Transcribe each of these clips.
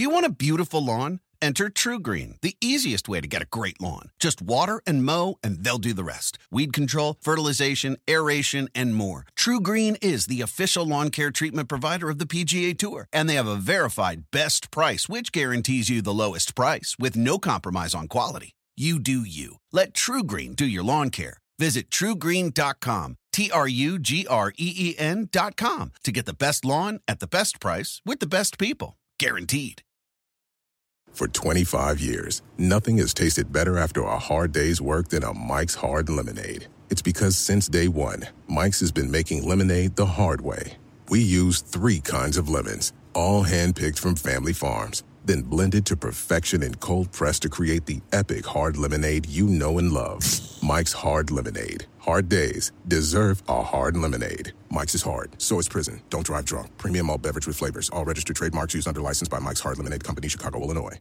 Do you want a beautiful lawn? Enter TruGreen, the easiest way to get a great lawn. Just water and mow, and they'll do the rest. Weed control, fertilization, aeration, and more. TruGreen is the official lawn care treatment provider of the PGA Tour, and they have a verified best price, which guarantees you the lowest price with no compromise on quality. You do you. Let TruGreen do your lawn care. Visit TruGreen.com, TruGreen.com, to get the best lawn at the best price with the best people. Guaranteed. For 25 years, nothing has tasted better after a hard day's work than a Mike's Hard Lemonade. It's because since day one, Mike's has been making lemonade the hard way. We use 3 kinds of lemons, all hand-picked from family farms, then blended to perfection and cold-pressed to create the epic hard lemonade you know and love. Mike's Hard Lemonade. Hard days deserve a hard lemonade. Mike's is hard, so is prison. Don't drive drunk. Premium malt beverage with flavors. All registered trademarks used under license by Mike's Hard Lemonade Company, Chicago, Illinois.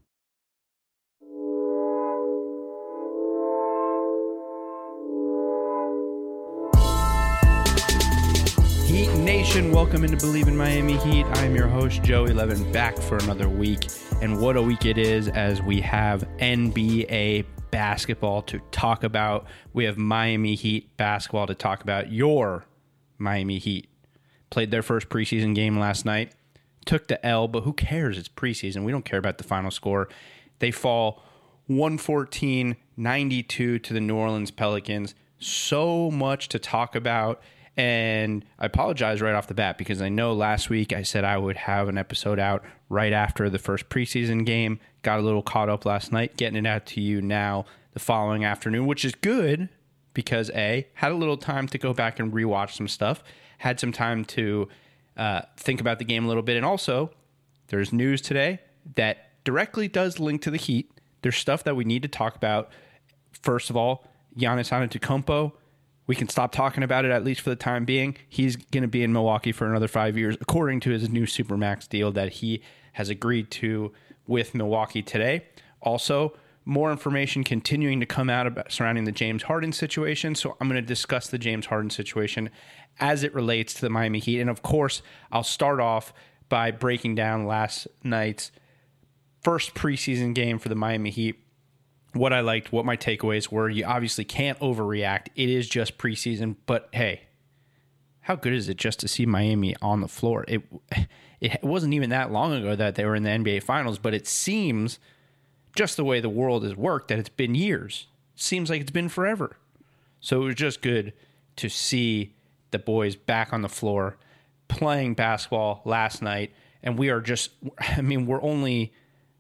Heat Nation, welcome into Believe in Miami Heat. I'm your host, Joey Levin, back for another week. And what a week it is, as we have NBA basketball to talk about. We have Miami Heat basketball to talk about. Your Miami Heat played their first preseason game last night. Took the L, but who cares? It's preseason. We don't care about the final score. They fall 114-92 to the New Orleans Pelicans. So much to talk about. And I apologize right off the bat because I know last week I said I would have an episode out right after the first preseason game. Got a little caught up last night, getting it out to you now the following afternoon, which is good because A, had a little time to go back and rewatch some stuff, had some time to think about the game a little bit. And also, there's news today that directly does link to the Heat. There's stuff that we need to talk about. First of all, Giannis Antetokounmpo. We can stop talking about it, at least for the time being. He's going to be in Milwaukee for another 5 years, according to his new Supermax deal that he has agreed to with Milwaukee today. Also, more information continuing to come out about surrounding the James Harden situation. So I'm going to discuss the James Harden situation as it relates to the Miami Heat. And of course, I'll start off by breaking down last night's first preseason game for the Miami Heat. What I liked, what my takeaways were. You obviously can't overreact. It is just preseason, but hey, how good is it just to see Miami on the floor? It wasn't even that long ago that they were in the NBA Finals, but it seems, just the way the world has worked, that it's been years. Seems like it's been forever. So it was just good to see the boys back on the floor playing basketball last night, and we are just, we're only,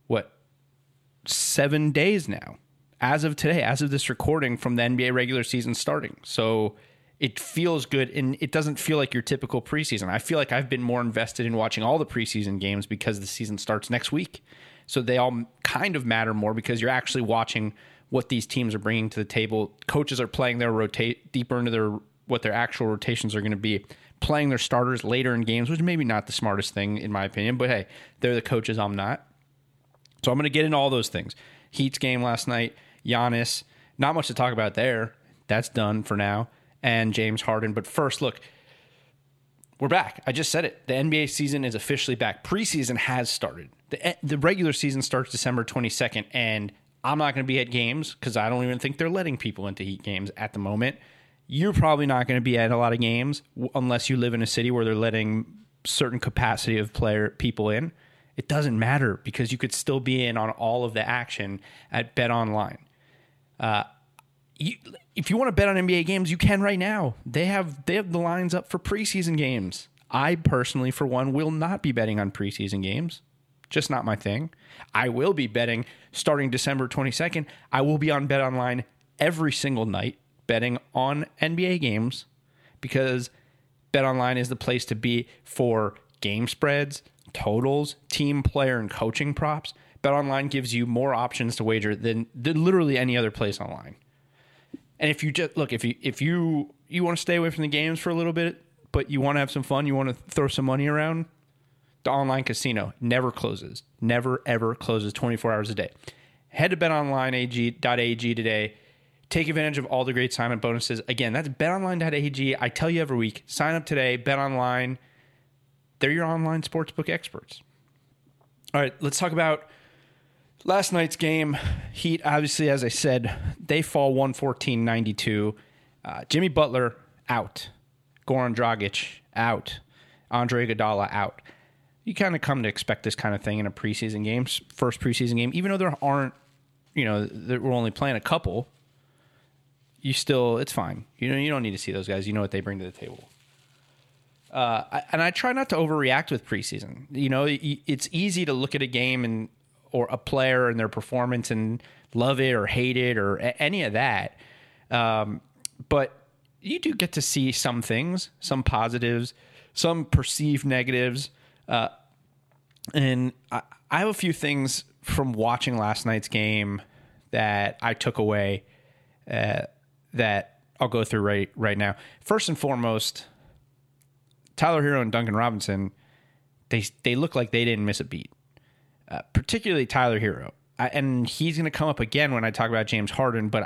7 days now, as of today, as of this recording, from the NBA regular season starting. So it feels good, and it doesn't feel like your typical preseason. I feel like I've been more invested in watching all the preseason games because the season starts next week. So they all kind of matter more because you're actually watching what these teams are bringing to the table. Coaches are playing their deeper into what their actual rotations are going to be, playing their starters later in games, which maybe not the smartest thing in my opinion, but hey, they're the coaches, I'm not. So I'm going to get into all those things. Heat's game last night, Giannis, not much to talk about there. That's done for now. And James Harden. But first, look, we're back. I just said it. The NBA season is officially back. Preseason has started. The regular season starts December 22nd, and I'm not going to be at games because I don't even think they're letting people into Heat games at the moment. You're probably not going to be at a lot of games unless you live in a city where they're letting certain capacity of people in. It doesn't matter because you could still be in on all of the action at BetOnline. If you want to bet on NBA games, you can right now. They have the lines up for preseason games. I personally, for one, will not be betting on preseason games. Just not my thing. I will be betting starting December 22nd. I will be on BetOnline every single night betting on NBA games because BetOnline is the place to be for game spreads, totals, team, player, and coaching props. BetOnline gives you more options to wager than literally any other place online. And if you just look, if you want to stay away from the games for a little bit, but you want to have some fun, you want to throw some money around, the online casino never closes, never ever closes 24 hours a day. Head to betonline.ag today. Take advantage of all the great sign-up bonuses. Again, that's betonline.ag. I tell you every week, sign up today. BetOnline. They're your online sportsbook experts. All right, let's talk about last night's game. Heat, obviously, as I said, they fall 114-92. Jimmy Butler out. Goran Dragic out. Andre Iguodala out. You kind of come to expect this kind of thing in a preseason game, first preseason game. Even though there aren't, we're only playing a couple, it's fine. You don't need to see those guys. You know what they bring to the table. And I try not to overreact with preseason. It's easy to look at a game or a player and their performance and love it or hate it or any of that. But you do get to see some things, some positives, some perceived negatives. And I have a few things from watching last night's game that I took away that I'll go through right now. First and foremost, Tyler Hero and Duncan Robinson, they look like they didn't miss a beat, particularly Tyler Hero. And he's going to come up again when I talk about James Harden, but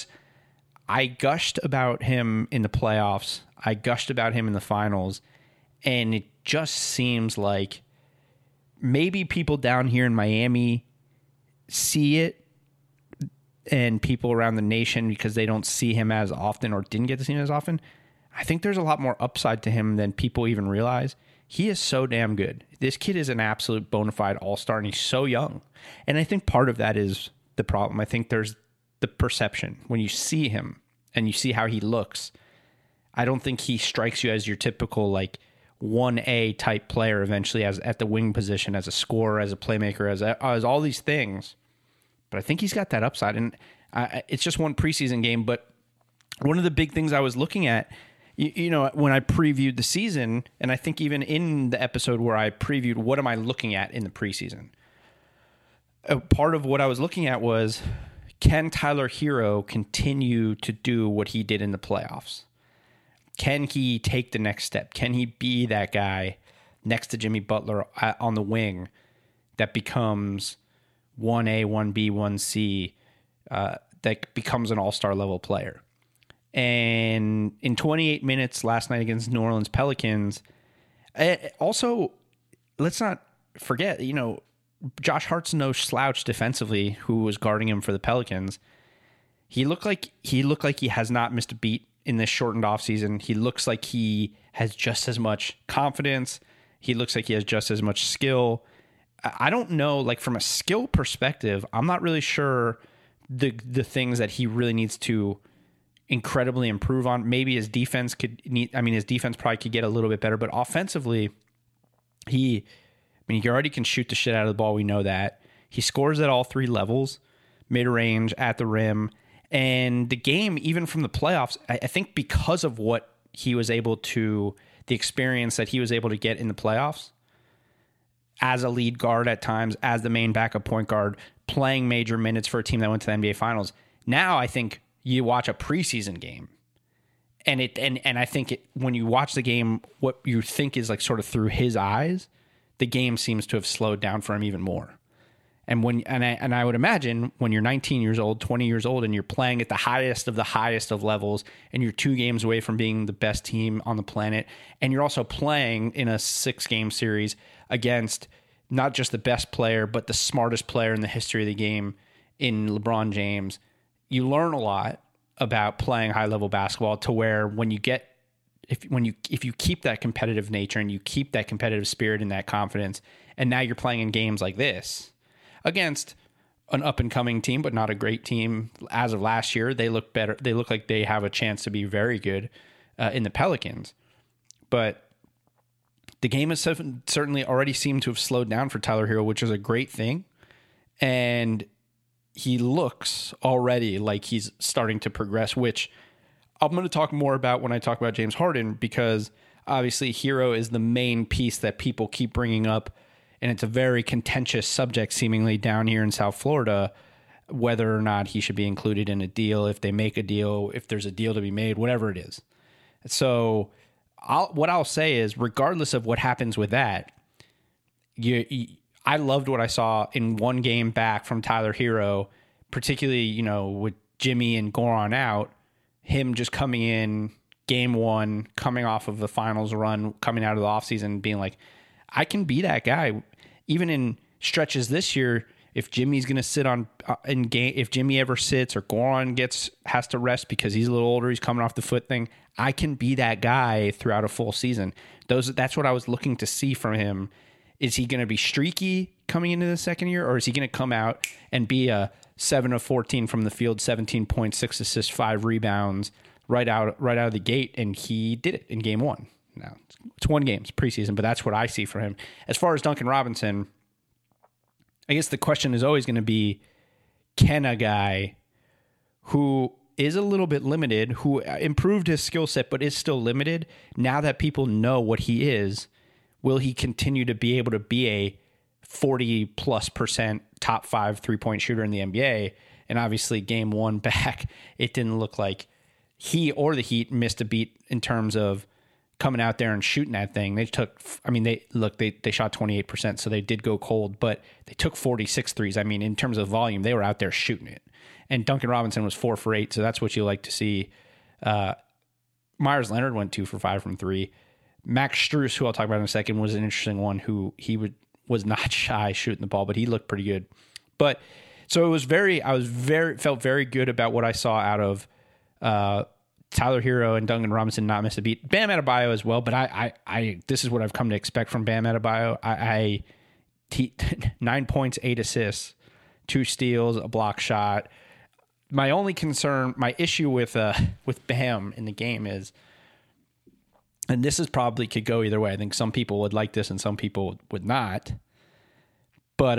I gushed about him in the playoffs. I gushed about him in the finals, and it just seems like maybe people down here in Miami see it, and people around the nation, because they don't see him as often or didn't get to see him as often, I think there's a lot more upside to him than people even realize. He is so damn good. This kid is an absolute bona fide all-star, and he's so young. And I think part of that is the problem. I think there's the perception. When you see him and you see how he looks, I don't think he strikes you as your typical 1A type player eventually, as at the wing position, as a scorer, as a playmaker, as all these things. But I think he's got that upside. And it's just one preseason game. But one of the big things I was looking at, when I previewed the season, and I think even in the episode where I previewed what am I looking at in the preseason, part of what I was looking at was, can Tyler Hero continue to do what he did in the playoffs? Can he take the next step? Can he be that guy next to Jimmy Butler on the wing that becomes 1A, 1B, 1C, that becomes an all-star level player? And in 28 minutes last night against New Orleans Pelicans, also, let's not forget, Josh Hart's no slouch defensively, who was guarding him for the Pelicans. He looked like he has not missed a beat in this shortened offseason. He looks like he has just as much confidence. He looks like he has just as much skill. I don't know, from a skill perspective, I'm not really sure the things that he really needs to incredibly improve on. Maybe his defense his defense probably could get a little bit better, but offensively, he already can shoot the shit out of the ball. We know that. He scores at all three levels, mid-range, at the rim. And the game, even from the playoffs, I think because of what he was able to, the experience that he was able to get in the playoffs, as a lead guard at times, as the main backup point guard, playing major minutes for a team that went to the NBA Finals. Now I think you watch a preseason game, and I think when you watch the game, what you think is sort of through his eyes, the game seems to have slowed down for him even more. And I would imagine when you're 19 years old, 20 years old, and you're playing at the highest of levels, and you're 2 games away from being the best team on the planet, and you're also playing in a 6-game series against not just the best player, but the smartest player in the history of the game in LeBron James, you learn a lot about playing high-level basketball, to where when you get if you keep that competitive nature and you keep that competitive spirit and that confidence, and now you're playing in games like this against an up-and-coming team, but not a great team as of last year. They look better. They look like they have a chance to be very good in the Pelicans. But the game has certainly already seemed to have slowed down for Tyler Hero, which is a great thing. And he looks already like he's starting to progress, which I'm going to talk more about when I talk about James Harden, because obviously Hero is the main piece that people keep bringing up. And it's a very contentious subject, seemingly, down here in South Florida, whether or not he should be included in a deal, if they make a deal, if there's a deal to be made, whatever it is. So what I'll say is, regardless of what happens with that, I loved what I saw in one game back from Tyler Hero, particularly, with Jimmy and Goran out, him just coming in game 1, coming off of the finals run, coming out of the offseason, being like, I can be that guy. Even in stretches this year, if Jimmy's going to sit on in game, if Jimmy ever sits or Goran has to rest because he's a little older, he's coming off the foot thing, I can be that guy throughout a full season. That's what I was looking to see from him. Is he going to be streaky coming into the second year, or is he going to come out and be a 7 of 14 from the field, 17 points, 6 assists, 5 rebounds right out of the gate? And he did it in game 1. Now it's 1 game, it's preseason, but that's what I see for him. As far as Duncan Robinson, I guess the question is always going to be, can a guy who is a little bit limited, who improved his skill set but is still limited, now that people know what he is, will he continue to be able to be a 40+% top 5 3-point shooter in the NBA? And obviously game 1 back, it didn't look like he or the Heat missed a beat in terms of coming out there and shooting that thing. They shot 28%, so they did go cold, but they took 46 threes. I mean, in terms of volume, they were out there shooting it. And Duncan Robinson was 4 for 8, so that's what you like to see. Myers Leonard went 2 for 5 from 3. Max Strus, who I'll talk about in a second, was an interesting one. Was not shy shooting the ball, but he looked pretty good. But so felt very good about what I saw out of Tyler Hero and Duncan Robinson. Not miss a beat. Bam Adebayo as well, but I this is what I've come to expect from Bam Adebayo. 9 points, 8 assists, 2 steals, a block shot. My only concern, my issue with Bam in the game is, and this is probably could go either way. I think some people would like this and some people would not. But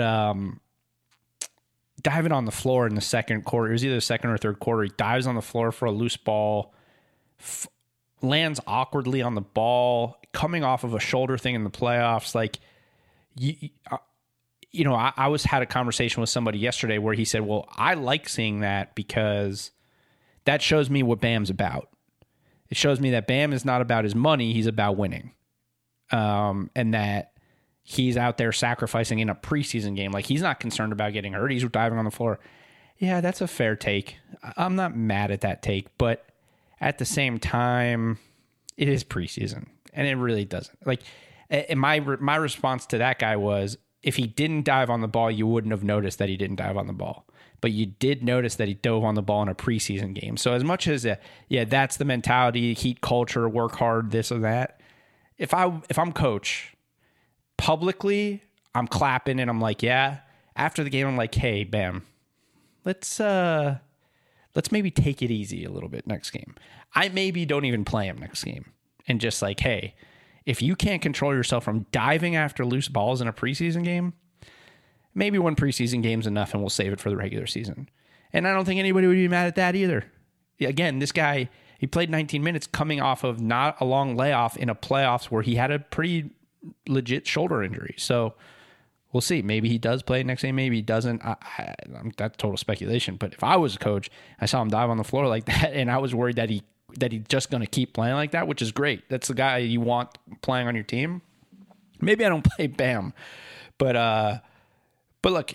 diving on the floor in the second quarter, it was either the second or third quarter, he dives on the floor for a loose ball, lands awkwardly on the ball, coming off of a shoulder thing in the playoffs. Like, I had a conversation with somebody yesterday where he said, well, I like seeing that because that shows me what Bam's about. It shows me that Bam is not about his money, he's about winning. And that he's out there sacrificing in a preseason game. Like, he's not concerned about getting hurt. He's diving on the floor. Yeah, that's a fair take. I'm not mad at that take, but at the same time, it is preseason, and it really doesn't. Like, and my response to that guy was, if he didn't dive on the ball, you wouldn't have noticed that he didn't dive on the ball. But you did notice that he dove on the ball in a preseason game. So as much as, that's the mentality, Heat culture, work hard, this or that. If I'm coach, publicly, I'm clapping and I'm like, yeah. After the game, I'm like, hey, Bam, let's maybe take it easy a little bit next game. I maybe don't even play him next game. And just like, hey, if you can't control yourself from diving after loose balls in a preseason game, maybe 1 preseason game's enough and we'll save it for the regular season. And I don't think anybody would be mad at that either. Again, this guy, he played 19 minutes coming off of not a long layoff in a playoffs where he had a pretty legit shoulder injury. So we'll see. Maybe he does play next game. Maybe he doesn't. That's total speculation. But if I was a coach, I saw him dive on the floor like that, and I was worried that he's just going to keep playing like that, which is great. That's the guy you want playing on your team. Maybe I don't play Bam, but look,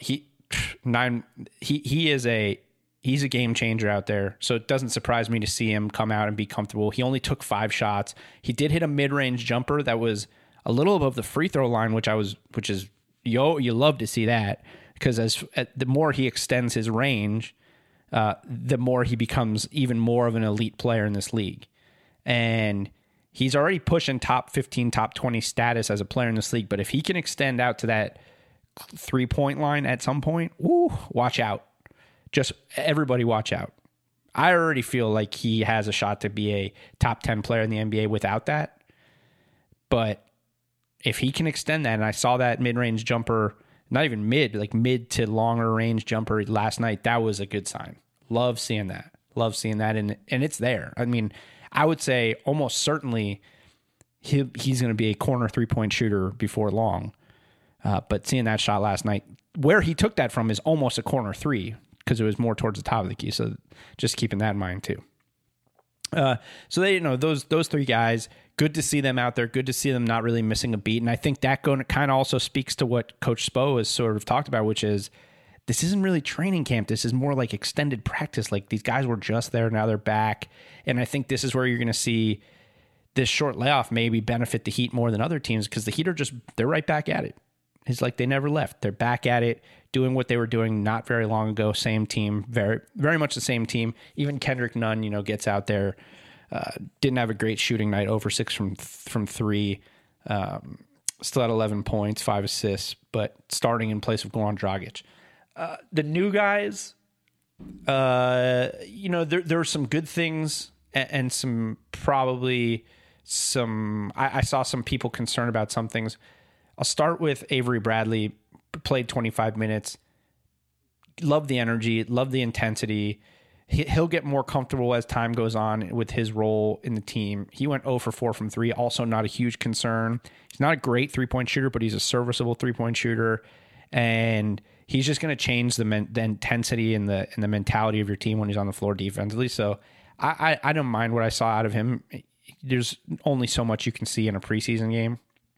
he's a game changer out there. So it doesn't surprise me to see him come out and be comfortable. He only took 5 shots. He did hit a mid-range jumper that was a little above the free throw line, which is you love to see that, because the more he extends his range, the more he becomes even more of an elite player in this league. And he's already pushing top 15, top 20 status as a player in this league. But if he can extend out to that 3-point line at some point, watch out. Just everybody watch out. I already feel like he has a shot to be a top 10 player in the NBA without that. But if he can extend that, and I saw that mid-range jumper, not even mid to longer range jumper last night, that was a good sign. Love seeing that. And it's there. I mean, I would say almost certainly he's going to be a corner 3-point shooter before long. But seeing that shot last night, where he took that from is almost a corner 3, because it was more towards the top of the key. So just keeping that in mind too. So they, those 3 guys, good to see them out there. Good to see them not really missing a beat. And I think that kind of also speaks to what Coach Spo has sort of talked about, which is this isn't really training camp. This is more like extended practice. Like, these guys were just there. Now they're back. And I think this is where you're going to see this short layoff maybe benefit the Heat more than other teams, because the Heat they're right back at it. It's like they never left. They're back at it, doing what they were doing not very long ago. Same team, very, very much the same team. Even Kendrick Nunn, gets out there. Didn't have a great shooting night, over 6 from 3. Still had 11 points, 5 assists, but starting in place of Goran Dragic. The new guys, there are some good things and some probably some. I saw some people concerned about some things. I'll start with Avery Bradley. Played 25 minutes. Love the energy. Love the intensity. He'll get more comfortable as time goes on with his role in the team. He went 0 for 4 from 3. Also not a huge concern. He's not a great three-point shooter, but he's a serviceable three-point shooter. And he's just going to change the intensity and the mentality of your team when he's on the floor defensively. So I don't mind what I saw out of him. There's only so much you can see in a preseason game.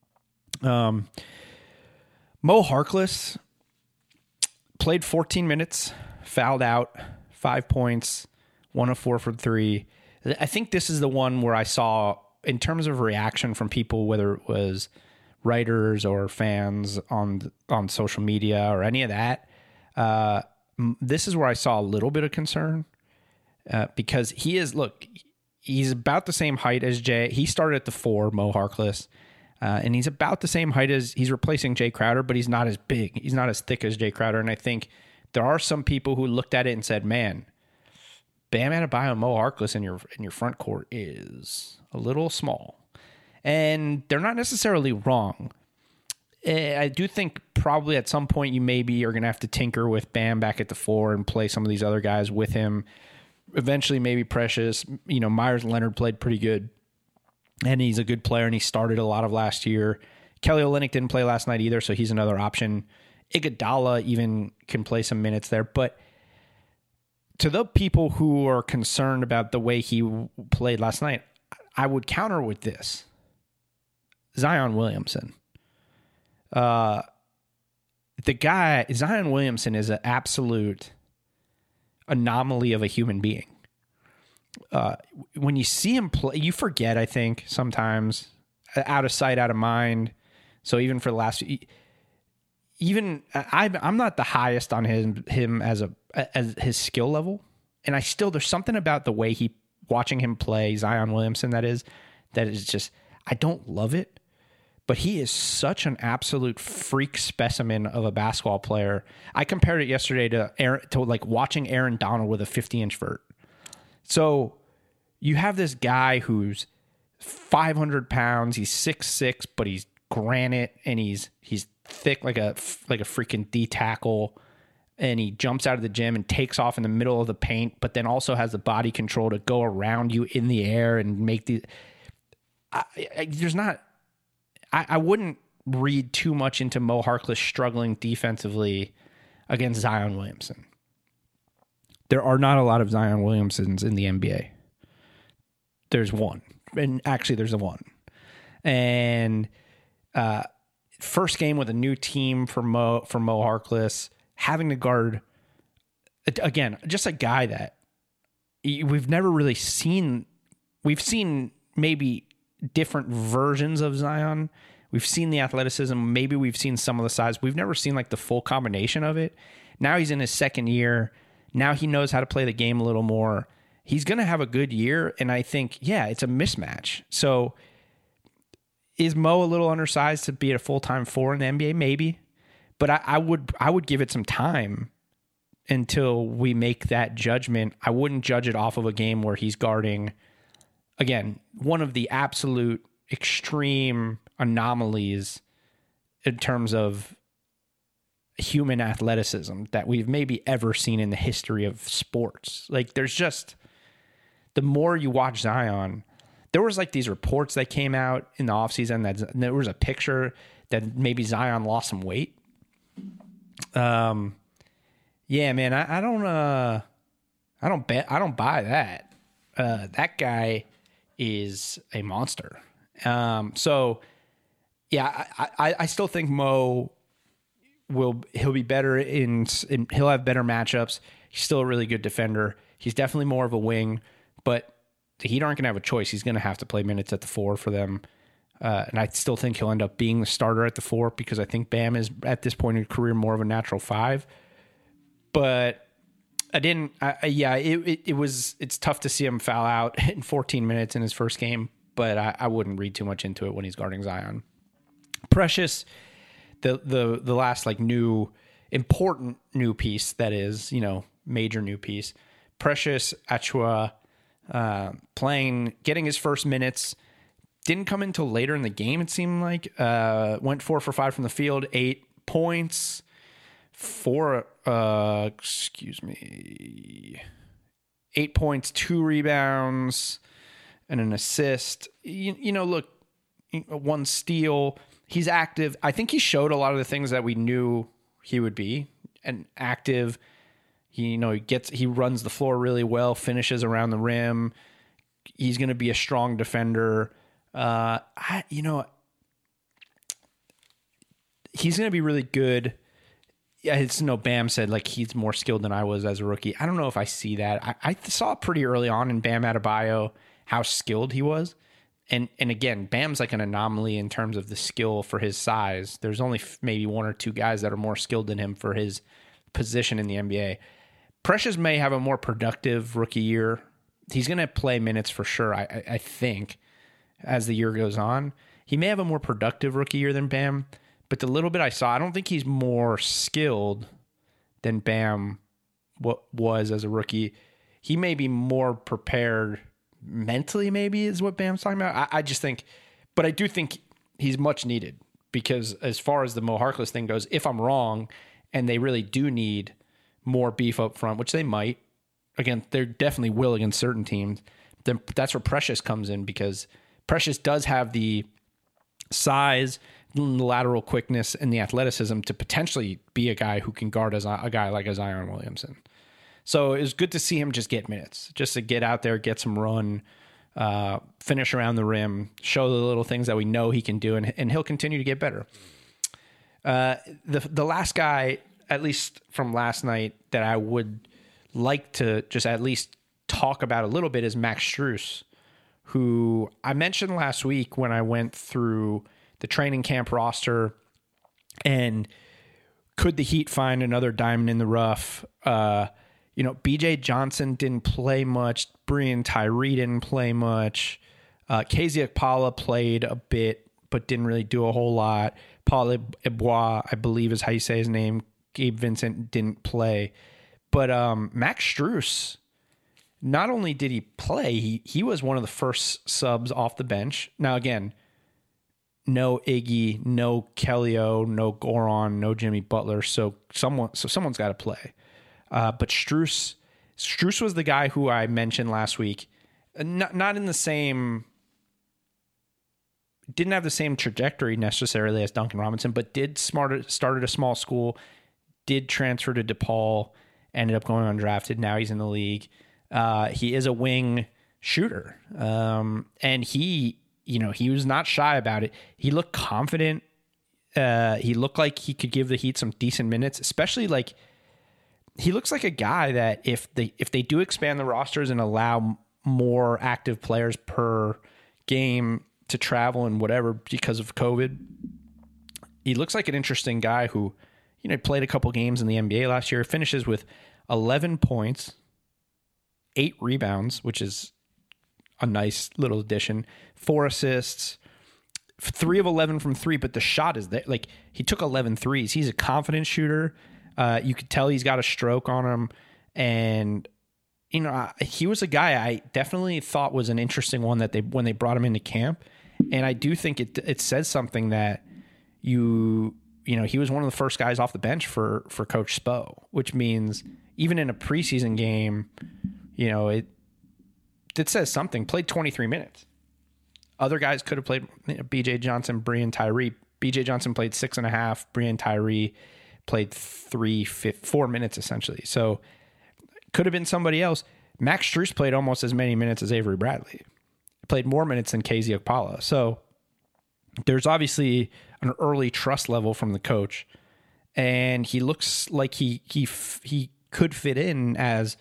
Mo Harkless played 14 minutes, fouled out, 5 points, 1 of 4 for 3. I think this is the one where I saw, in terms of reaction from people, whether it was writers or fans on social media or any of that, this is where I saw a little bit of concern because he's about the same height as Jay. He started at the 4, Mo Harkless. And he's about the same height as he's replacing Jay Crowder, but he's not as big. He's not as thick as Jay Crowder. And I think there are some people who looked at it and said, man, Bam Adebayo and Mo Harkless in your front court is a little small. And they're not necessarily wrong. I do think probably at some point you maybe are going to have to tinker with Bam back at the 4 and play some of these other guys with him. Eventually maybe Precious. Myers Leonard played pretty good. And he's a good player, and he started a lot of last year. Kelly Olynyk didn't play last night either, so he's another option. Iguodala even can play some minutes there. But to the people who are concerned about the way he played last night, I would counter with this. Zion Williamson. The guy, Zion Williamson, is an absolute anomaly of a human being. When you see him play, you forget, I think, sometimes, out of sight, out of mind. So even for the last, I'm not the highest on him as his skill level. And there's something about the way watching him play, Zion Williamson, that is just, I don't love it, but he is such an absolute freak specimen of a basketball player. I compared it yesterday to like watching Aaron Donald with a 50-inch vert. So you have this guy who's 500 pounds. He's 6'6", but he's granite, and he's thick like a freaking D tackle. And he jumps out of the gym and takes off in the middle of the paint, but then also has the body control to go around you in the air and make the. I wouldn't read too much into Mo Harkless struggling defensively against Zion Williamson. There are not a lot of Zion Williamsons in the NBA. There's one. And actually, there's one. And first game with a new team for Mo Harkless, having to guard, again, just a guy that we've never really seen. We've seen maybe different versions of Zion. We've seen the athleticism. Maybe we've seen some of the size. We've never seen like the full combination of it. Now he's in his second year. Now he knows how to play the game a little more. He's going to have a good year, and I think, yeah, it's a mismatch. So is Mo a little undersized to be at a full-time 4 in the NBA? Maybe. But I would give it some time until we make that judgment. I wouldn't judge it off of a game where he's guarding, again, one of the absolute extreme anomalies in terms of human athleticism that we've maybe ever seen in the history of sports. Like, there's just, the more you watch Zion, there was like these reports that came out in the offseason that there was a picture that maybe Zion lost some weight. Yeah, man, I don't buy that. That guy is a monster. So yeah, I still think Mo he'll be better he'll have better matchups. He's still a really good defender. He's definitely more of a wing, but the Heat aren't going to have a choice. He's going to have to play minutes at the 4 for them. And I still think he'll end up being the starter at the 4 because I think Bam is at this point in his career more of a natural 5. But it's tough to see him foul out in 14 minutes in his first game, but I wouldn't read too much into it when he's guarding Zion. Precious, the last like important new piece that is, major new piece. Precious Achiuwa getting his first minutes. Didn't come until later in the game, it seemed like. Went 4 for 5 from the field, 8 points, 8 points, 2 rebounds, and an assist. Look, 1 steal. He's active. I think he showed a lot of the things that we knew he would be. And active. He runs the floor really well, finishes around the rim. He's going to be a strong defender. He's going to be really good. Yeah, Bam said like he's more skilled than I was as a rookie. I don't know if I see that. I saw pretty early on in Bam Adebayo how skilled he was. And again, Bam's like an anomaly in terms of the skill for his size. There's only maybe 1 or 2 guys that are more skilled than him for his position in the NBA. Precious may have a more productive rookie year. He's going to play minutes for sure, I think, as the year goes on. He may have a more productive rookie year than Bam, but the little bit I saw, I don't think he's more skilled than Bam was as a rookie. He may be more prepared mentally, maybe, is what Bam's talking about. I just think, but I do think he's much needed because as far as the Mo Harkless thing goes, if I'm wrong and they really do need more beef up front, which they might, again, they definitely will against certain teams, then that's where Precious comes in because Precious does have the size, the lateral quickness, and the athleticism to potentially be a guy who can guard as a guy like a Zion Williamson. So it was good to see him just get minutes, just to get out there, get some run, finish around the rim, show the little things that we know he can do, and he'll continue to get better. The last guy, at least from last night, that I would like to just at least talk about a little bit is Max Strus, who I mentioned last week when I went through the training camp roster and could the Heat find another diamond in the rough? BJ Johnson didn't play much. Brian Tyree didn't play much. KZ Okpala played a bit, but didn't really do a whole lot. Paul Ebois, I believe is how you say his name. Gabe Vincent didn't play. But Max Strus, not only did he play, he was one of the first subs off the bench. Now, again, no Iggy, no Kellyo, no Goran, no Jimmy Butler. So someone's got to play. But Strus was the guy who I mentioned last week. Not in the same, didn't have the same trajectory necessarily as Duncan Robinson, but started a small school, did transfer to DePaul, ended up going undrafted. Now he's in the league. He is a wing shooter. And he was not shy about it. He looked confident. He looked like he could give the Heat some decent minutes, especially like he looks like a guy that if they do expand the rosters and allow more active players per game to travel and whatever because of COVID, he looks like an interesting guy who, played a couple games in the NBA last year, finishes with 11 points, 8 rebounds, which is a nice little addition, 4 assists, 3 of 11 from 3, but the shot is there. Like, he took 11 threes. He's a confident shooter. You could tell he's got a stroke on him. And, he was a guy I definitely thought was an interesting one when they brought him into camp. And I do think it says something that he was one of the first guys off the bench for Coach Spo, which means even in a preseason game, it says something. Played 23 minutes. Other guys could have played. B.J. Johnson, Brian Tyree. B.J. Johnson played 6.5. Brian Tyree played 4 minutes essentially. So could have been somebody else. Max Strus played almost as many minutes as Avery Bradley. Played more minutes than KZ Okpala. So there's obviously an early trust level from the coach, and he looks like he could fit in as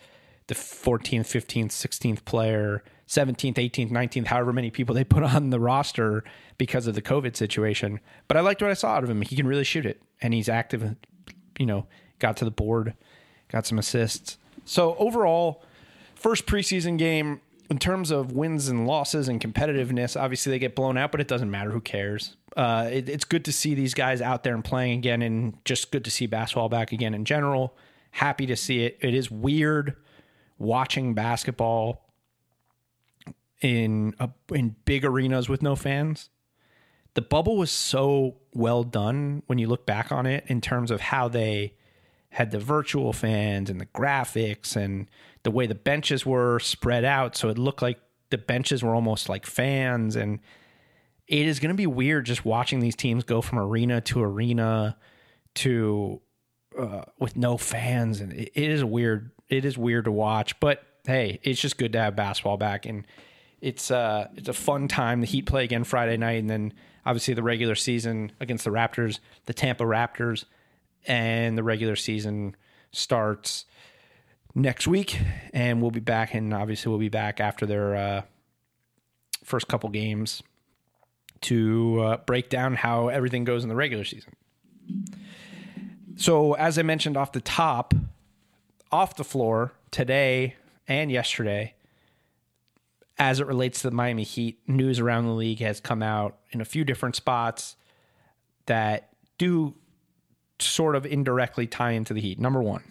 the 14th, 15th, 16th player, 17th, 18th, 19th, however many people they put on the roster because of the COVID situation. But I liked what I saw out of him. He can really shoot it, and he's active, got to the board, got some assists. So overall, first preseason game, in terms of wins and losses and competitiveness, obviously they get blown out, but it doesn't matter. Who cares? It's good to see these guys out there and playing again, and just good to see basketball back again in general. Happy to see it. It is weird watching basketball in big arenas with no fans. The bubble was so well done when you look back on it in terms of how they had the virtual fans and the graphics and the way the benches were spread out. So it looked like the benches were almost like fans. And it is going to be weird just watching these teams go from arena to with no fans. And it is weird. It is weird to watch, but hey, it's just good to have basketball back. And it's a fun time. The Heat play again Friday night, and then obviously the regular season against the Raptors, the Tampa Raptors, and the regular season starts next week, and we'll be back. And obviously we'll be back after their first couple games to break down how everything goes in the regular season. So as I mentioned off the top, off the floor today and yesterday, as it relates to the Miami Heat, news around the league has come out in a few different spots that do sort of indirectly tie into the Heat. Number one,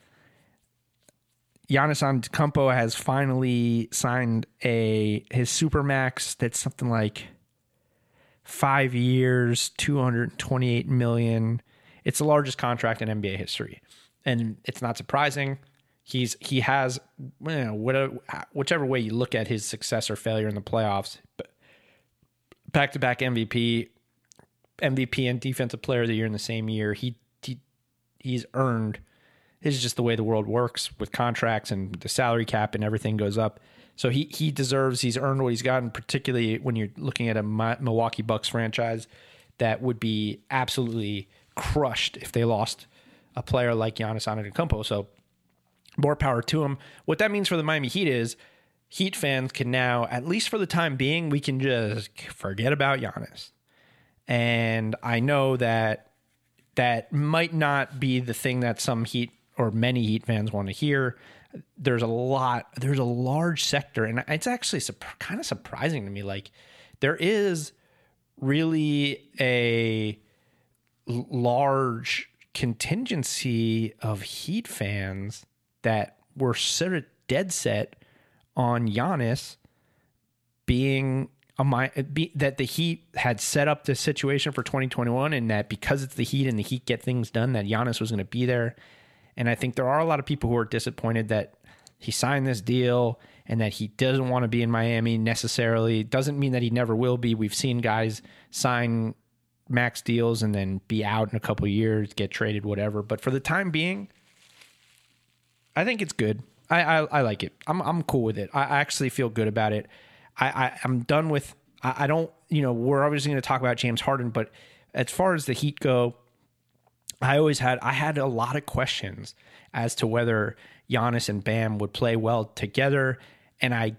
Giannis Antetokounmpo has finally signed his Supermax. That's something like 5 years, $228 million. It's the largest contract in NBA history, and it's not surprising. He has, whichever way you look at his success or failure in the playoffs, but back-to-back MVP and Defensive Player of the Year in the same year. He's earned. This is just the way the world works with contracts and the salary cap and everything goes up. So he deserves. He's earned what he's gotten, particularly when you're looking at a Milwaukee Bucks franchise that would be absolutely crushed if they lost a player like Giannis Antetokounmpo. So more power to him. What that means for the Miami Heat is Heat fans can now, at least for the time being, we can just forget about Giannis. And I know that might not be the thing that some Heat or many Heat fans want to hear. There's a large sector, and it's actually kind of surprising to me. Like, there is really a large contingency of Heat fans that were sort of dead set on Giannis being that the Heat had set up this situation for 2021, and that because it's the Heat and the Heat get things done, that Giannis was going to be there. And I think there are a lot of people who are disappointed that he signed this deal and that he doesn't want to be in Miami necessarily. Doesn't mean that he never will be. We've seen guys sign max deals and then be out in a couple of years, get traded, whatever. But for the time being, I think it's good. I like it. I'm cool with it. I actually feel good about it. I'm done with. I don't. We're obviously going to talk about James Harden, but as far as the Heat go, I had a lot of questions as to whether Giannis and Bam would play well together, and I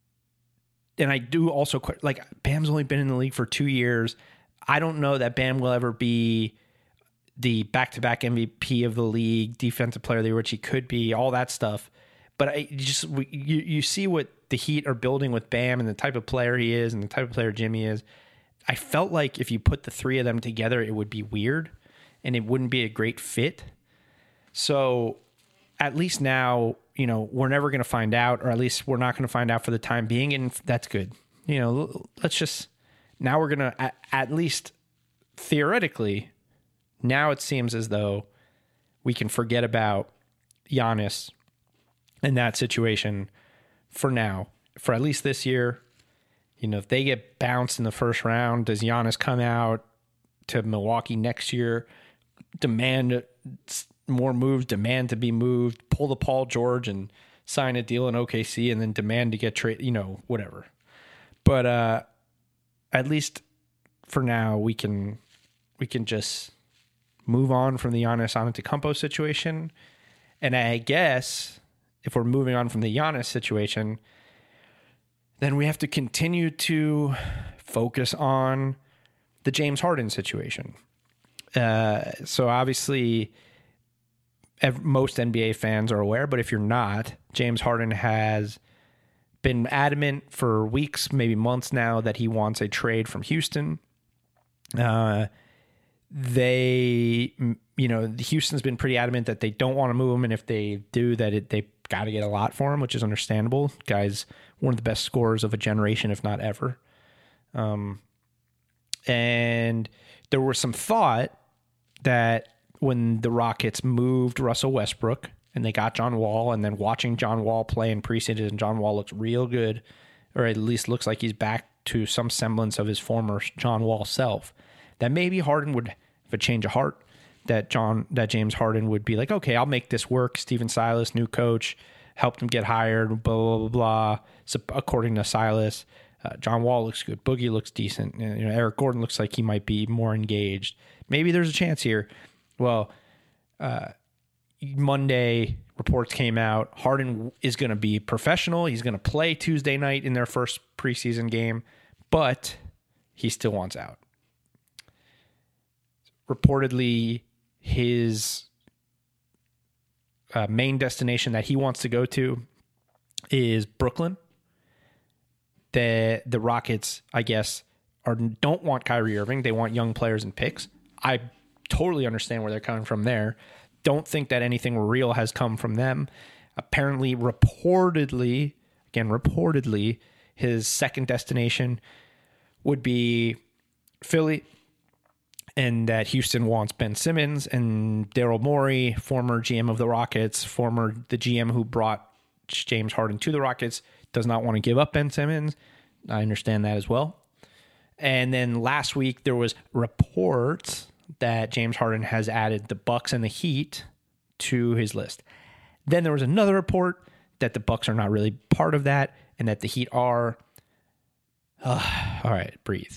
do also, like, Bam's only been in the league for 2 years. I don't know that Bam will ever be the back-to-back MVP of the league, defensive player of the year, which he could be, all that stuff. But you see what the Heat are building with Bam and the type of player he is and the type of player Jimmy is. I felt like if you put the three of them together, it would be weird and it wouldn't be a great fit. So at least now, we're never going to find out, or at least we're not going to find out for the time being, and that's good. Let's just, now we're going to, at least theoretically, now it seems as though we can forget about Giannis in that situation for now, for at least this year. If they get bounced in the first round, does Giannis come out to Milwaukee next year, demand more moves, demand to be moved, pull the Paul George and sign a deal in OKC, and then demand to get traded, whatever. But at least for now, we can just move on from the Giannis Antetokounmpo situation. And I guess if we're moving on from the Giannis situation, then we have to continue to focus on the James Harden situation. So obviously, most NBA fans are aware, but if you're not, James Harden has been adamant for weeks, maybe months now, that he wants a trade from Houston. Houston's been pretty adamant that they don't want to move him, and if they do, they got to get a lot for him, which is understandable. Guy's one of the best scorers of a generation, if not ever. And there was some thought that when the Rockets moved Russell Westbrook and they got John Wall, and then watching John Wall play in preseason, and John Wall looks real good, or at least looks like he's back to some semblance of his former John Wall self, that maybe Harden would have a change of heart, that James Harden would be like, okay, I'll make this work. Stephen Silas, new coach, helped him get hired, blah, blah, blah. So according to Silas, John Wall looks good. Boogie looks decent. Eric Gordon looks like he might be more engaged. Maybe there's a chance here. Well, Monday, reports came out. Harden is going to be professional. He's going to play Tuesday night in their first preseason game, but he still wants out. Reportedly, his main destination that he wants to go to is Brooklyn. The Rockets, I guess, don't want Kyrie Irving. They want young players and picks. I totally understand where they're coming from there. Don't think that anything real has come from them. Apparently, reportedly, his second destination would be Philly, and that Houston wants Ben Simmons, and Daryl Morey, former GM of the Rockets, the GM who brought James Harden to the Rockets, does not want to give up Ben Simmons. I understand that as well. And then last week there was reports that James Harden has added the Bucks and the Heat to his list. Then there was another report that the Bucks are not really part of that, and that the Heat are. All right, breathe.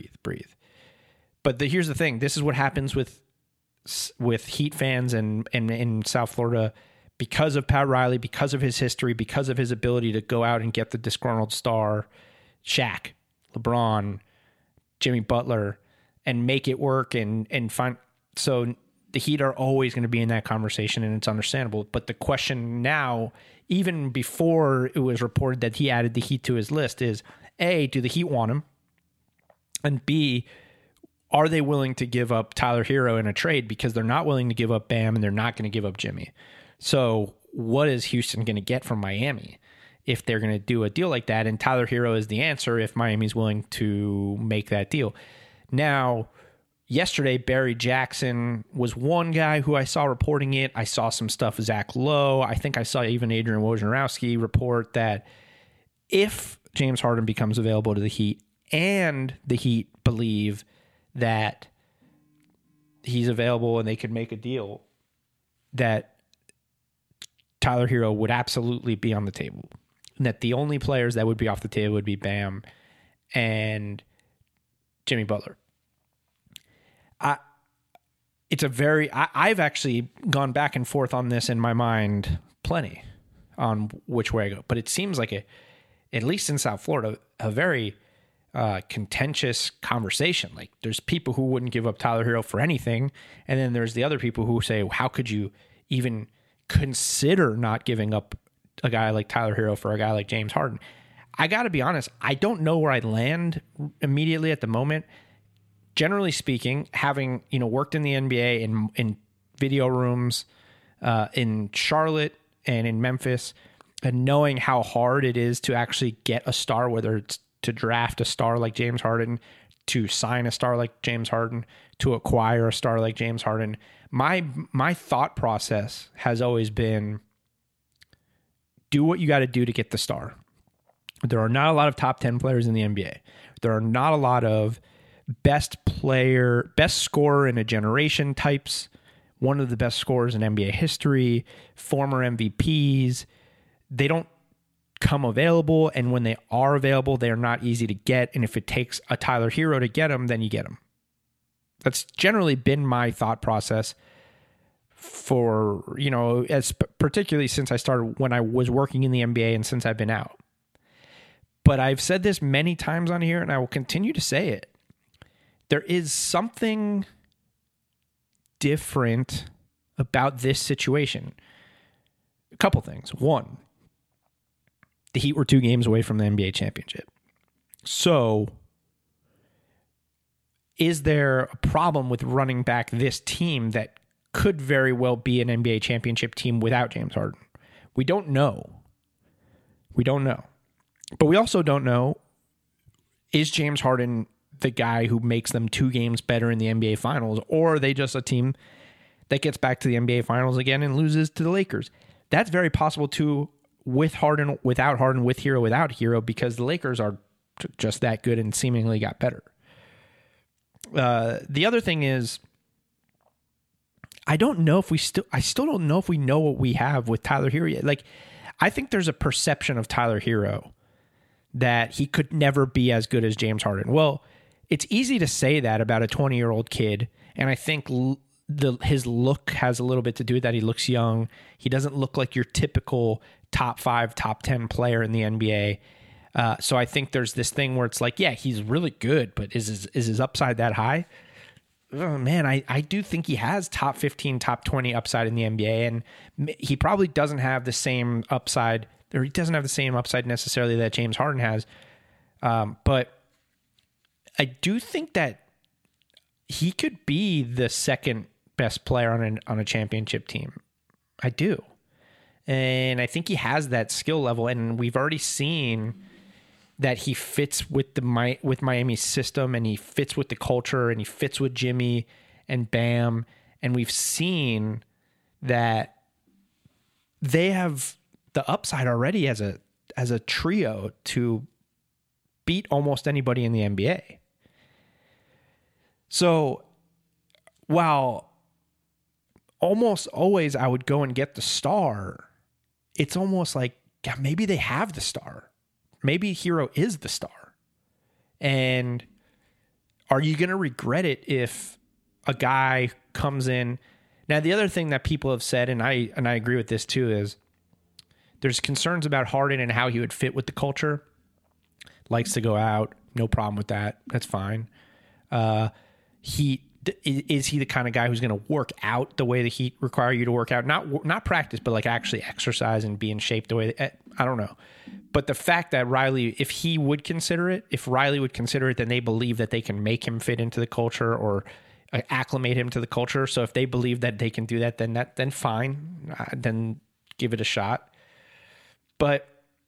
But here's the thing: this is what happens with Heat fans and in South Florida, because of Pat Riley, because of his history, because of his ability to go out and get the disgruntled star, Shaq, LeBron, Jimmy Butler, and make it work and find. So the Heat are always going to be in that conversation, and it's understandable. But the question now, even before it was reported that he added the Heat to his list, is A, do the Heat want him? And B, are they willing to give up Tyler Hero in a trade? Because they're not willing to give up Bam, and they're not going to give up Jimmy. So what is Houston going to get from Miami if they're going to do a deal like that? And Tyler Hero is the answer if Miami's willing to make that deal. Now, yesterday, Barry Jackson was one guy who I saw reporting it. I saw some stuff with Zach Lowe. I think I saw even Adrian Wojnarowski report that if James Harden becomes available to the Heat, and the Heat believe that he's available and they could make a deal, that Tyler Hero would absolutely be on the table. And that the only players that would be off the table would be Bam and Jimmy Butler. I've actually gone back and forth on this in my mind plenty on which way I go. But it seems like, at least in South Florida, a very contentious conversation. Like, there's people who wouldn't give up Tyler Hero for anything. And then there's the other people who say, how could you even consider not giving up a guy like Tyler Hero for a guy like James Harden? I got to be honest, I don't know where I land immediately at the moment. Generally speaking, having worked in the NBA in video rooms in Charlotte and in Memphis, and knowing how hard it is to actually get a star, whether it's to draft a star like James Harden, to sign a star like James Harden, to acquire a star like James Harden, my thought process has always been, do what you got to do to get the star. There are not a lot of top 10 players in the NBA. There are not a lot of best scorer in a generation types, one of the best scorers in NBA history, former MVPs. They don't come available, and when they are available, they are not easy to get. And if it takes a Tyler Hero to get them, then you get them. That's generally been my thought process for, particularly since I started when I was working in the NBA and since I've been out. But I've said this many times on here, and I will continue to say it. There is something different about this situation. A couple things. One, the Heat were 2 games away from the NBA championship. So, is there a problem with running back this team that could very well be an NBA championship team without James Harden? We don't know. We don't know. But we also don't know, is James Harden the guy who makes them 2 games better in the NBA Finals, or are they just a team that gets back to the NBA Finals again and loses to the Lakers? That's very possible too, with Harden, without Harden, with Hero, without Hero, because the Lakers are just that good and seemingly got better. The other thing is, I still don't know if we know what we have with Tyler Hero yet. Like, I think there's a perception of Tyler Hero that he could never be as good as James Harden. Well, it's easy to say that about a 20-year-old kid, and I think his look has a little bit to do with that. He looks young. He doesn't look like your typical top 5, top 10 player in the NBA. So I think there's this thing where it's like, yeah, he's really good, but is his upside that high? Oh, man, I do think he has top 15, top 20 upside in the NBA, and he probably doesn't have the same upside, or he doesn't have the same upside necessarily that James Harden has. But I do think that he could be the second best player on a championship team. I do. And I think he has that skill level, and we've already seen that he fits with with Miami's system, and he fits with the culture, and he fits with Jimmy and Bam, and we've seen that they have the upside already as a trio to beat almost anybody in the NBA. So while almost always I would go and get the star, it's almost like, yeah, maybe they have the star. Maybe Hero is the star. And are you going to regret it if a guy comes in? Now, the other thing that people have said, and I agree with this too, is there's concerns about Harden and how he would fit with the culture. Likes to go out. No problem with that. That's fine. Is he the kind of guy who's going to work out the way the Heat require you to work out? Not practice, but like actually exercise and be in shape the way I don't know. But the fact that Riley, if Riley would consider it, then they believe that they can make him fit into the culture or acclimate him to the culture. So if they believe that they can do that, then fine. Then give it a shot. But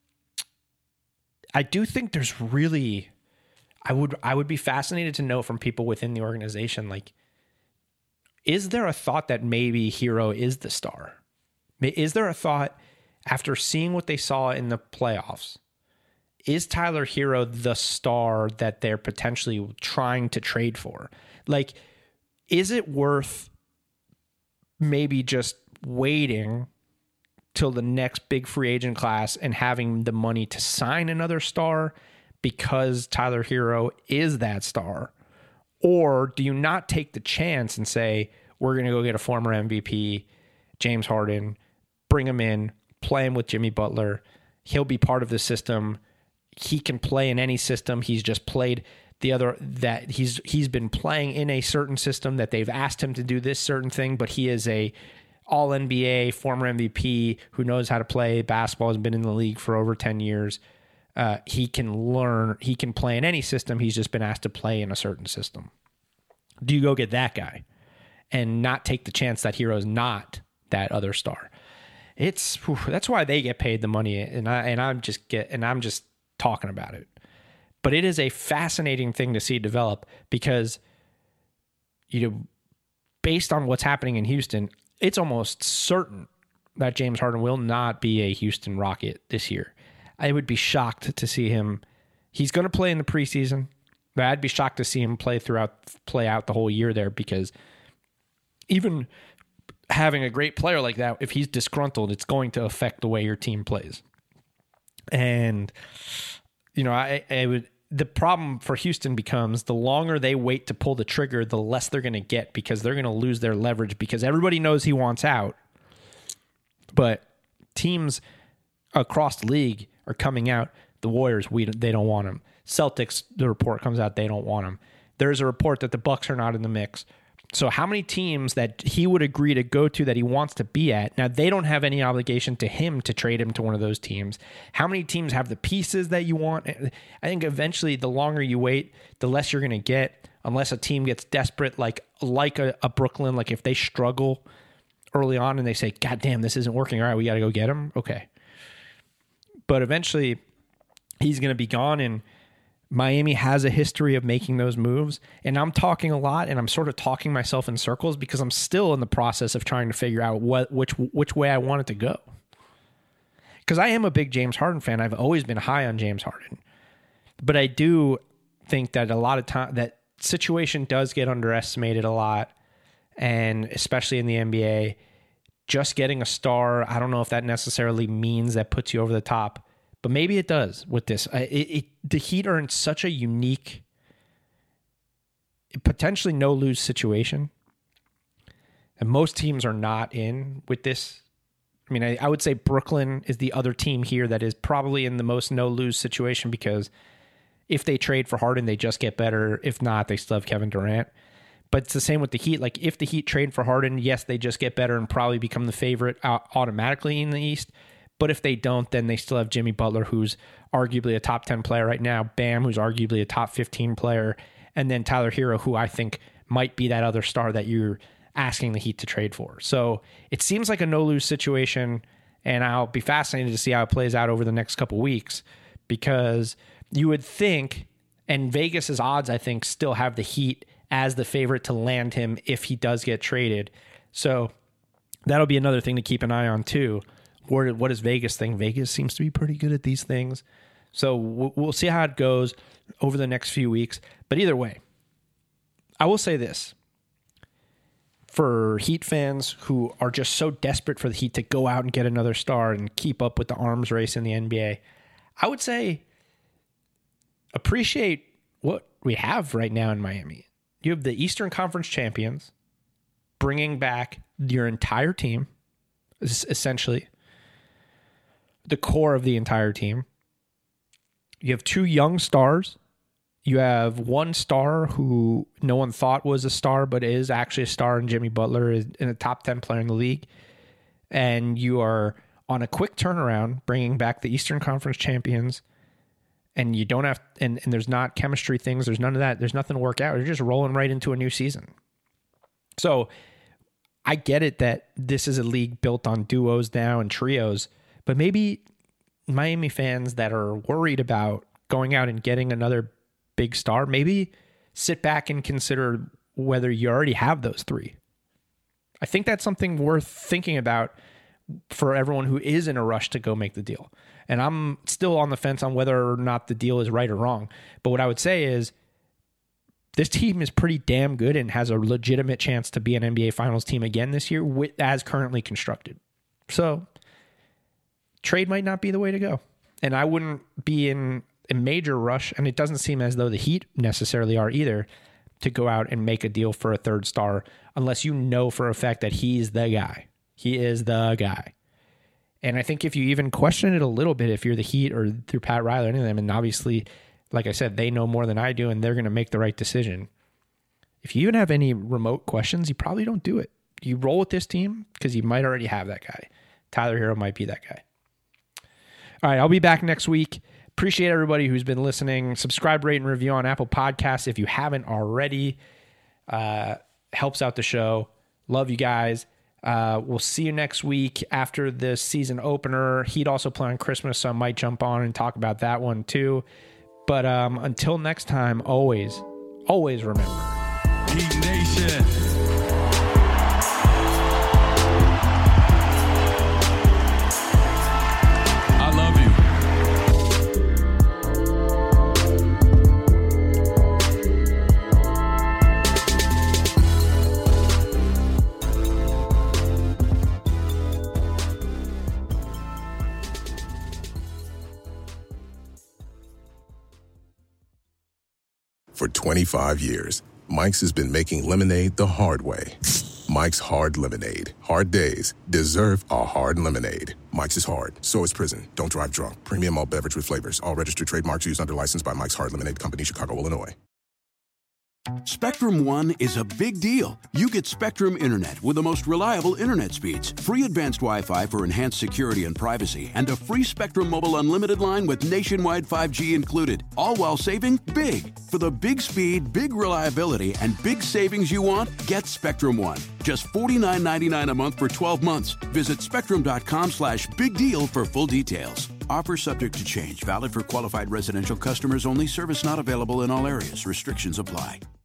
I do think there's really, I would be fascinated to know from people within the organization, like, is there a thought that maybe Hero is the star? Is there a thought, after seeing what they saw in the playoffs, is Tyler Hero the star that they're potentially trying to trade for? Like, is it worth maybe just waiting till the next big free agent class and having the money to sign another star because Tyler Hero is that star? Or do you not take the chance and say, we're going to go get a former MVP, James Harden, bring him in, play him with Jimmy Butler. He'll be part of the system. He can play in any system. He's just played he's been playing in a certain system that they've asked him to do this certain thing, but he is a all-NBA, former MVP who knows how to play basketball, has been in the league for over 10 years. He can play in any system. He's just been asked to play in a certain system. Do you go get that guy and not take the chance that Hero's not that other star? That's why they get paid the money, and I'm just talking about it. But it is a fascinating thing to see develop because, based on what's happening in Houston, it's almost certain that James Harden will not be a Houston Rocket this year. I would be shocked to see him. He's going to play in the preseason, but I'd be shocked to see him play out the whole year there, because even having a great player like that, if he's disgruntled, it's going to affect the way your team plays. And, the problem for Houston becomes the longer they wait to pull the trigger, the less they're going to get, because they're going to lose their leverage because everybody knows he wants out. But teams across the league are coming out. The Warriors, they don't want him. Celtics, the report comes out, they don't want him. There's a report that the Bucks are not in the mix. So how many teams that he would agree to go to that he wants to be at? Now, they don't have any obligation to him to trade him to one of those teams. How many teams have the pieces that you want? I think eventually the longer you wait, the less you're going to get, unless a team gets desperate, like a Brooklyn, like if they struggle early on and they say, God damn, this isn't working. All right, we got to go get him. Okay. But eventually he's going to be gone, and Miami has a history of making those moves, and I'm talking a lot, and I'm sort of talking myself in circles because I'm still in the process of trying to figure out which way I want it to go. Because I am a big James Harden fan. I've always been high on James Harden. But I do think that a lot of time that situation does get underestimated a lot, and especially in the NBA, just getting a star, I don't know if that necessarily means that puts you over the top. But maybe it does with this. The Heat are in such a unique, potentially no-lose situation. And most teams are not in with this. I mean, I would say Brooklyn is the other team here that is probably in the most no-lose situation, because if they trade for Harden, they just get better. If not, they still have Kevin Durant. But it's the same with the Heat. Like, if the Heat trade for Harden, yes, they just get better and probably become the favorite automatically in the East. But if they don't, then they still have Jimmy Butler, who's arguably a top 10 player right now, Bam, who's arguably a top 15 player, and then Tyler Hero, who I think might be that other star that you're asking the Heat to trade for. So it seems like a no-lose situation, and I'll be fascinated to see how it plays out over the next couple weeks, because you would think, and Vegas's odds, I think, still have the Heat as the favorite to land him if he does get traded. So that'll be another thing to keep an eye on too. What does Vegas think? Vegas seems to be pretty good at these things. So we'll see how it goes over the next few weeks. But either way, I will say this. For Heat fans who are just so desperate for the Heat to go out and get another star and keep up with the arms race in the NBA, I would say appreciate what we have right now in Miami. You have the Eastern Conference champions bringing back your entire team, essentially the core of the entire team. You have two young stars. You have one star who no one thought was a star, but is actually a star in Jimmy Butler, is in a top 10 player in the league. And you are on a quick turnaround, bringing back the Eastern Conference champions. And you don't have, and there's not chemistry things. There's none of that. There's nothing to work out. You're just rolling right into a new season. So I get it that this is a league built on duos now and trios, but maybe Miami fans that are worried about going out and getting another big star, maybe sit back and consider whether you already have those three. I think that's something worth thinking about for everyone who is in a rush to go make the deal. And I'm still on the fence on whether or not the deal is right or wrong. But what I would say is this team is pretty damn good and has a legitimate chance to be an NBA Finals team again this year as currently constructed. So trade might not be the way to go. And I wouldn't be in a major rush, and it doesn't seem as though the Heat necessarily are either, to go out and make a deal for a third star unless you know for a fact that he's the guy. He is the guy. And I think if you even question it a little bit, if you're the Heat or through Pat Riley or any of them, and obviously, like I said, they know more than I do, and they're going to make the right decision. If you even have any remote questions, you probably don't do it. You roll with this team because you might already have that guy. Tyler Hero might be that guy. All right, I'll be back next week. Appreciate everybody who's been listening. Subscribe, rate, and review on Apple Podcasts if you haven't already. Helps out the show. Love you guys. We'll see you next week after the season opener. Heat also play on Christmas, so I might jump on and talk about that one too. But until next time, always remember. Heat Nation. I love you. For 25 years, Mike's has been making lemonade the hard way. Mike's Hard Lemonade. Hard days deserve a hard lemonade. Mike's is hard, so is prison. Don't drive drunk. Premium malt beverage with flavors. All registered trademarks used under license by Mike's Hard Lemonade Company, Chicago, Illinois. Spectrum One is a big deal. You get Spectrum Internet with the most reliable internet speeds, free advanced Wi-Fi for enhanced security and privacy, and a free Spectrum Mobile Unlimited line with nationwide 5G included, all while saving big. For the big speed, big reliability, and big savings you want, get Spectrum One. Just $49.99 a month for 12 months. Visit spectrum.com/big deal for full details. Offer subject to change. Valid for qualified residential customers only. Service not available in all areas. Restrictions apply.